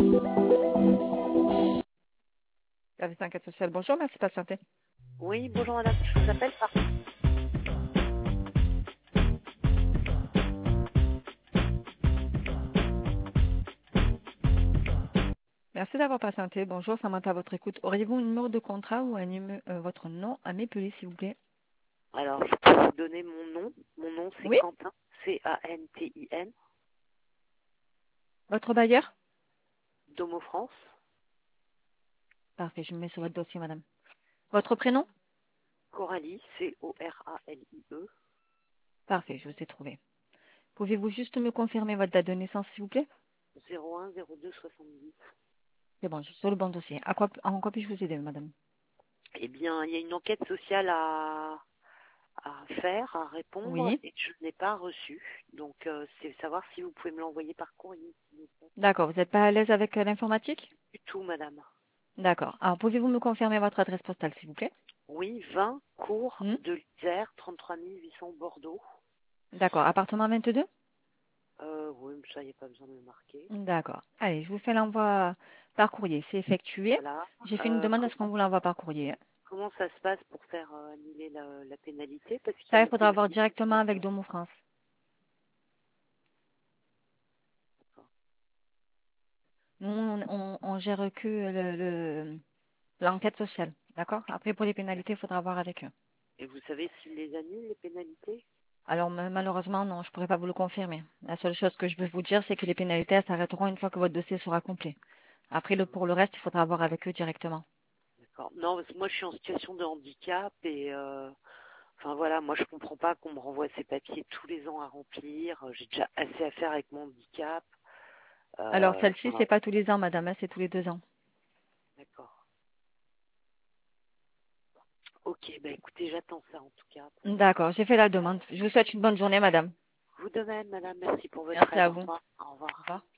Service d'enquête sociale, bonjour, merci de patienter. Oui, bonjour madame, je vous appelle par... Merci d'avoir patienté. Bonjour, Samantha à votre écoute. Auriez-vous un numéro de contrat ou votre nom à m'épeler, s'il vous plaît? Alors, je peux vous donner mon nom. Mon nom, c'est Oui. Quentin, C-A-N-T-I-N, Votre bailleur? Domo France, Parfait, je me mets sur votre dossier, madame. Votre prénom? Coralie, C-O-R-A-L-I-E, Parfait, je vous ai trouvé. Pouvez-vous juste me confirmer votre date de naissance, s'il vous plaît? 01 02 70. C'est bon, je suis sur le bon dossier. En quoi puis-je vous aider, madame? Eh bien, il y a une enquête sociale à faire, à répondre, Oui. et je n'ai pas reçu. Donc, c'est savoir si vous pouvez me l'envoyer par courrier, s'il vous plaît. D'accord, vous n'êtes pas à l'aise avec l'informatique? Du tout, madame. D'accord. Alors, pouvez-vous me confirmer votre adresse postale, s'il vous plaît? Oui, 20 cours Hmm. de l'Isère, 33 800 Bordeaux. D'accord. Appartement 22? Oui, mais ça, il n'y a pas besoin de le marquer. D'accord. Allez, je vous fais l'envoi par courrier. C'est effectué. Voilà. J'ai fait une demande à ce qu'on Comment vous l'envoie par courrier. Comment ça se passe pour faire annuler la pénalité? Parce qu'il y Ça, a il la faudra voir pénalité. directement avec Domo France. Nous, on gère que l'enquête sociale. D'accord? Après, pour les pénalités, il faudra voir avec eux. Et vous savez s'ils les annulent, les pénalités? Alors, malheureusement, non, je ne pourrais pas vous le confirmer. La seule chose que je peux vous dire, c'est que les pénalités elles s'arrêteront une fois que votre dossier sera complet. Après, pour le reste, il faudra voir avec eux directement. D'accord. Non, parce que moi je suis en situation de handicap et enfin voilà, moi je comprends pas qu'on me renvoie ces papiers tous les ans à remplir. J'ai déjà assez à faire avec mon handicap. Alors, celle-ci, Voilà. c'est pas tous les ans, madame, hein, c'est tous les 2 ans. D'accord. Ok, bah écoutez, j'attends ça en tout cas. D'accord, j'ai fait la demande. Je vous souhaite une bonne journée, madame. Vous de même, madame, merci pour votre Merci aide. à Au vous. revoir. Au Au revoir. revoir.